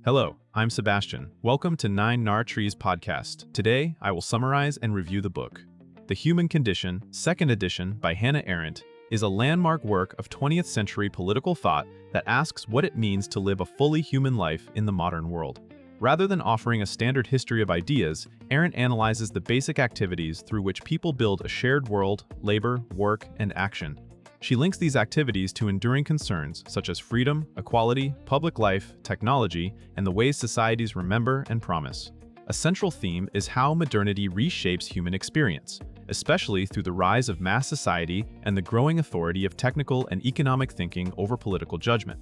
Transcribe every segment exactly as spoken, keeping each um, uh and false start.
Hello, I'm Sebastian. Welcome to Nine Nar Trees podcast. Today, I will summarize and review the book. The Human Condition, second edition by Hannah Arendt, is a landmark work of twentieth century political thought that asks what it means to live a fully human life in the modern world. Rather than offering a standard history of ideas, Arendt analyzes the basic activities through which people build a shared world, labor, work, and action. She links these activities to enduring concerns such as freedom, equality, public life, technology, and the ways societies remember and promise. A central theme is how modernity reshapes human experience, especially through the rise of mass society and the growing authority of technical and economic thinking over political judgment.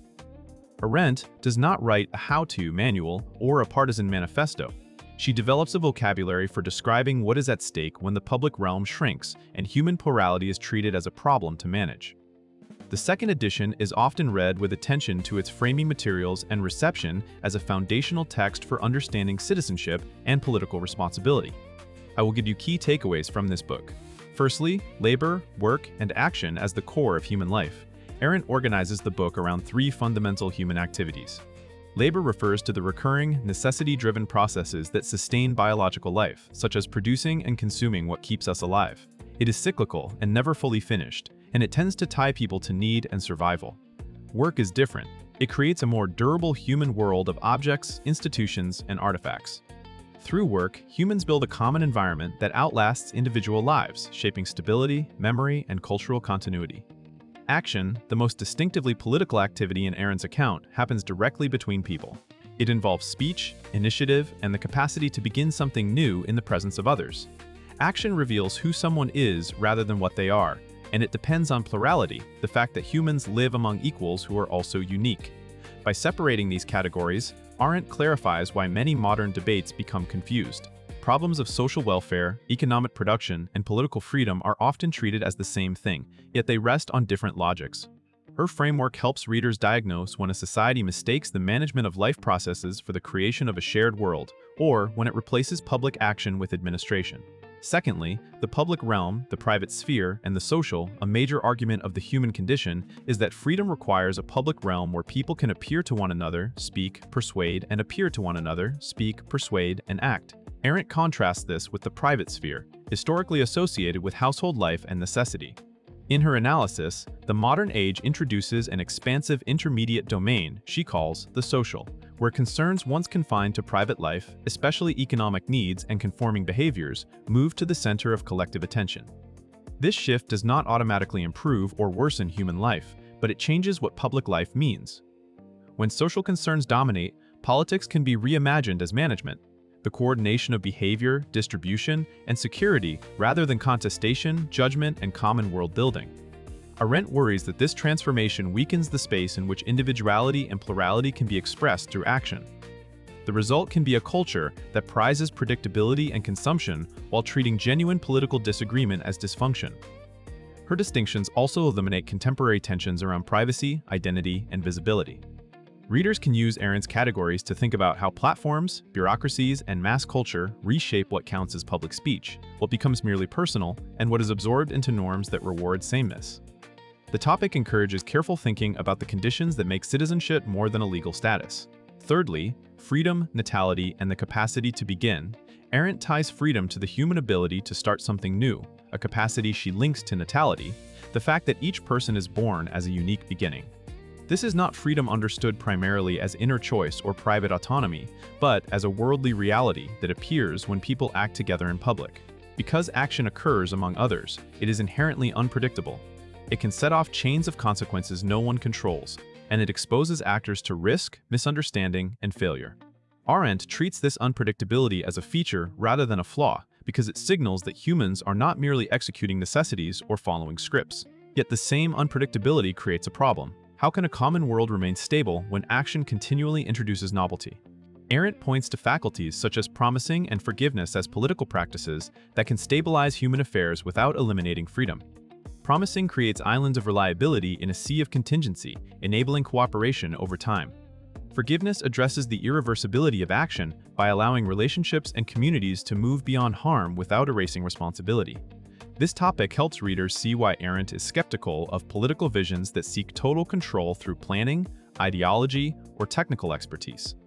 Arendt does not write a how-to manual or a partisan manifesto. She develops a vocabulary for describing what is at stake when the public realm shrinks and human plurality is treated as a problem to manage. The second edition is often read with attention to its framing materials and reception as a foundational text for understanding citizenship and political responsibility. I will give you key takeaways from this book. Firstly, labor, work, and action as the core of human life. Arendt organizes the book around three fundamental human activities. Labor refers to the recurring, necessity-driven processes that sustain biological life, such as producing and consuming what keeps us alive. It is cyclical and never fully finished, and it tends to tie people to need and survival. Work is different. It creates a more durable human world of objects, institutions, and artifacts. Through work, humans build a common environment that outlasts individual lives, shaping stability, memory, and cultural continuity. Action, the most distinctively political activity in Arendt's account, happens directly between people. It involves speech, initiative, and the capacity to begin something new in the presence of others. Action reveals who someone is rather than what they are, and it depends on plurality, the fact that humans live among equals who are also unique. By separating these categories, Arendt clarifies why many modern debates become confused. Problems of social welfare, economic production, and political freedom are often treated as the same thing, yet they rest on different logics. Her framework helps readers diagnose when a society mistakes the management of life processes for the creation of a shared world, or when it replaces public action with administration. Secondly, the public realm, the private sphere, and the social, a major argument of the human condition, is that freedom requires a public realm where people can appear to one another, speak, persuade, and appear to one another, speak, persuade, and act. Arendt contrasts this with the private sphere, historically associated with household life and necessity. In her analysis, the modern age introduces an expansive intermediate domain she calls the social, where concerns once confined to private life, especially economic needs and conforming behaviors, move to the center of collective attention. This shift does not automatically improve or worsen human life, but it changes what public life means. When social concerns dominate, politics can be reimagined as management, the coordination of behavior, distribution, and security rather than contestation, judgment, and common world building. Arendt worries that this transformation weakens the space in which individuality and plurality can be expressed through action. The result can be a culture that prizes predictability and consumption while treating genuine political disagreement as dysfunction. Her distinctions also eliminate contemporary tensions around privacy, identity, and visibility. Readers can use Arendt's categories to think about how platforms, bureaucracies, and mass culture reshape what counts as public speech, what becomes merely personal, and what is absorbed into norms that reward sameness. The topic encourages careful thinking about the conditions that make citizenship more than a legal status. Thirdly, freedom, natality, and the capacity to begin. Arendt ties freedom to the human ability to start something new, a capacity she links to natality, the fact that each person is born as a unique beginning. This is not freedom understood primarily as inner choice or private autonomy, but as a worldly reality that appears when people act together in public. Because action occurs among others, it is inherently unpredictable. It can set off chains of consequences no one controls, and it exposes actors to risk, misunderstanding, and failure. Arendt treats this unpredictability as a feature rather than a flaw, because it signals that humans are not merely executing necessities or following scripts. Yet the same unpredictability creates a problem. How can a common world remain stable when action continually introduces novelty? Arendt points to faculties such as promising and forgiveness as political practices that can stabilize human affairs without eliminating freedom. Promising creates islands of reliability in a sea of contingency, enabling cooperation over time. Forgiveness addresses the irreversibility of action by allowing relationships and communities to move beyond harm without erasing responsibility. This topic helps readers see why Arendt is skeptical of political visions that seek total control through planning, ideology, or technical expertise.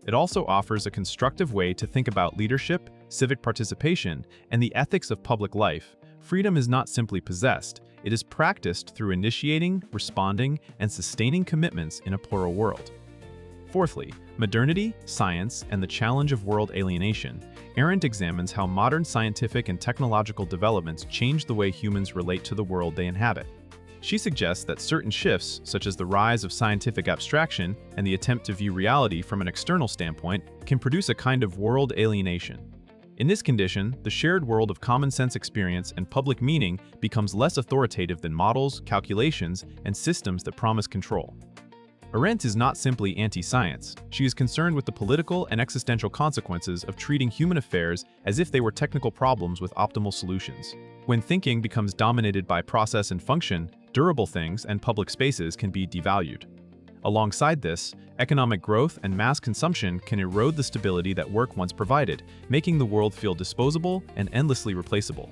It also offers a constructive way to think about leadership, civic participation, and the ethics of public life. Freedom is not simply possessed, it is practiced through initiating, responding, and sustaining commitments in a plural world. Fourthly, modernity, science, and the challenge of world alienation. Arendt examines how modern scientific and technological developments change the way humans relate to the world they inhabit. She suggests that certain shifts, such as the rise of scientific abstraction and the attempt to view reality from an external standpoint, can produce a kind of world alienation. In this condition, the shared world of common sense experience and public meaning becomes less authoritative than models, calculations, and systems that promise control. Arendt is not simply anti-science. She is concerned with the political and existential consequences of treating human affairs as if they were technical problems with optimal solutions. When thinking becomes dominated by process and function, durable things and public spaces can be devalued. Alongside this, economic growth and mass consumption can erode the stability that work once provided, making the world feel disposable and endlessly replaceable.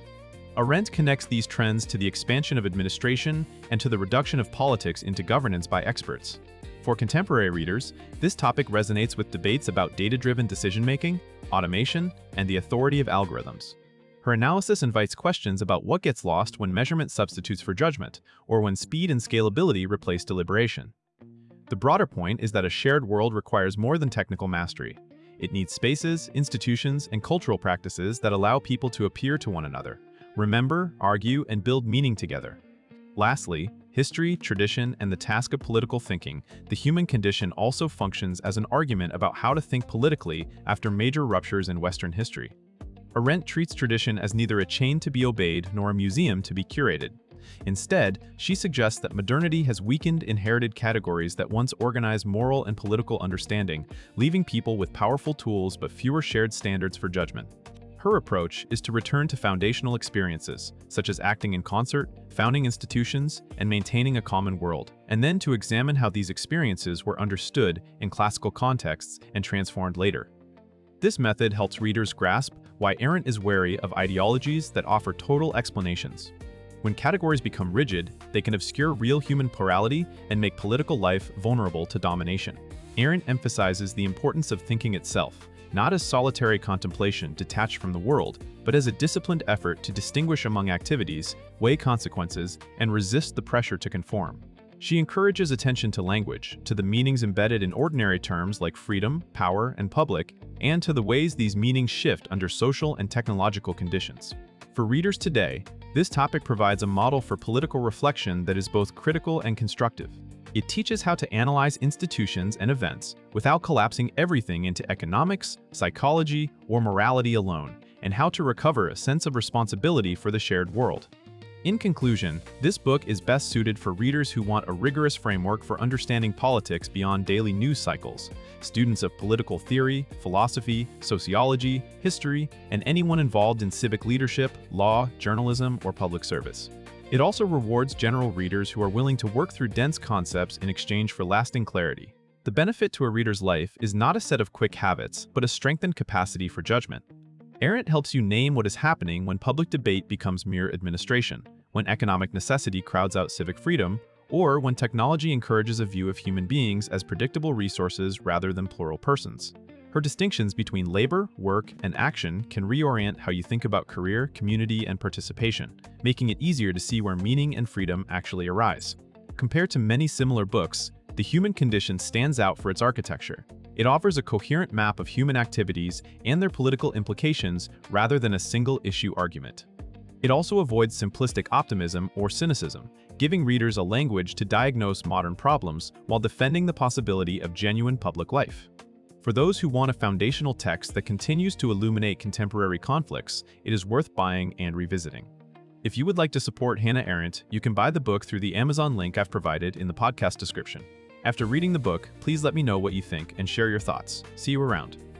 Arendt connects these trends to the expansion of administration and to the reduction of politics into governance by experts. For contemporary readers, this topic resonates with debates about data-driven decision-making, automation, and the authority of algorithms. Her analysis invites questions about what gets lost when measurement substitutes for judgment, or when speed and scalability replace deliberation. The broader point is that a shared world requires more than technical mastery. It needs spaces, institutions, and cultural practices that allow people to appear to one another, remember, argue, and build meaning together. Lastly, history, tradition, and the task of political thinking, the human condition also functions as an argument about how to think politically after major ruptures in Western history. Arendt treats tradition as neither a chain to be obeyed nor a museum to be curated. Instead, she suggests that modernity has weakened inherited categories that once organized moral and political understanding, leaving people with powerful tools but fewer shared standards for judgment. Her approach is to return to foundational experiences, such as acting in concert, founding institutions, and maintaining a common world, and then to examine how these experiences were understood in classical contexts and transformed later. This method helps readers grasp why Arendt is wary of ideologies that offer total explanations. When categories become rigid, they can obscure real human plurality and make political life vulnerable to domination. Arendt emphasizes the importance of thinking itself, not as solitary contemplation detached from the world, but as a disciplined effort to distinguish among activities, weigh consequences, and resist the pressure to conform. She encourages attention to language, to the meanings embedded in ordinary terms like freedom, power, and public, and to the ways these meanings shift under social and technological conditions. For readers today, this topic provides a model for political reflection that is both critical and constructive. It teaches how to analyze institutions and events without collapsing everything into economics, psychology, or morality alone, and how to recover a sense of responsibility for the shared world. In conclusion, this book is best suited for readers who want a rigorous framework for understanding politics beyond daily news cycles, students of political theory, philosophy, sociology, history, and anyone involved in civic leadership, law, journalism, or public service. It also rewards general readers who are willing to work through dense concepts in exchange for lasting clarity. The benefit to a reader's life is not a set of quick habits, but a strengthened capacity for judgment. Arendt helps you name what is happening when public debate becomes mere administration, when economic necessity crowds out civic freedom, or when technology encourages a view of human beings as predictable resources rather than plural persons. Her distinctions between labor, work, and action can reorient how you think about career, community, and participation, making it easier to see where meaning and freedom actually arise. Compared to many similar books, The Human Condition stands out for its architecture. It offers a coherent map of human activities and their political implications rather than a single-issue argument. It also avoids simplistic optimism or cynicism, giving readers a language to diagnose modern problems while defending the possibility of genuine public life. For those who want a foundational text that continues to illuminate contemporary conflicts, it is worth buying and revisiting. If you would like to support Hannah Arendt, you can buy the book through the Amazon link I've provided in the podcast description. After reading the book, please let me know what you think and share your thoughts. See you around.